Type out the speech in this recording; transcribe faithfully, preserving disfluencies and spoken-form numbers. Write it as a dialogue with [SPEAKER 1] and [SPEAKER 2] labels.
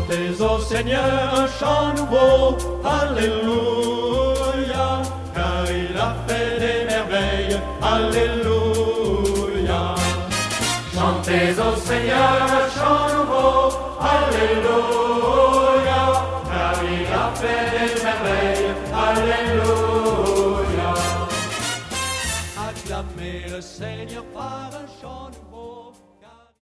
[SPEAKER 1] Chantez au Seigneur un chant nouveau, Alléluia, car il a fait des merveilles, Alléluia. Chantez au Seigneur un chant nouveau, Alléluia, car il a fait des merveilles, Alléluia. Acclamez le Seigneur par un chant nouveau.